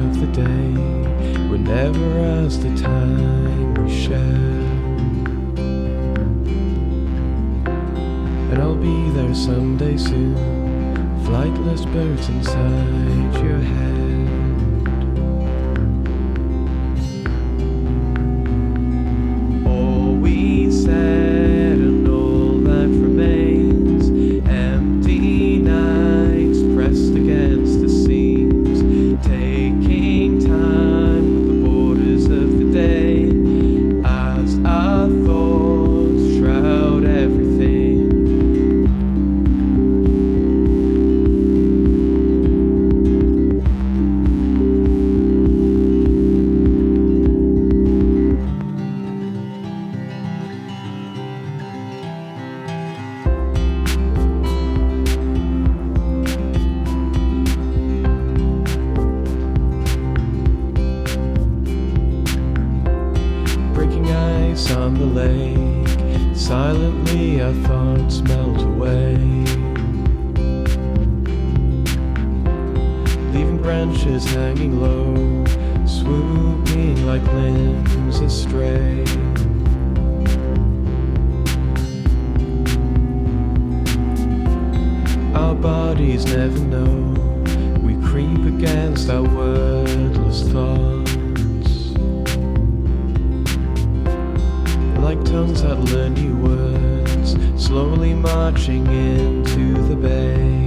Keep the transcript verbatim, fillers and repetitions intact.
of the day, we're never as the time we share. And I'll be there someday soon, flightless birds inside your head. All we said and all that remains, empty nights pressed against the seams, taking time with the borders of the day, as our thoughts shroud everything. Breaking ice on the lake, silently our thoughts melt away, leaving branches hanging low, swooping like limbs astray. Our bodies never know, we creep against our wordless thoughts, like tongues that learn new words, slowly marching into the bay.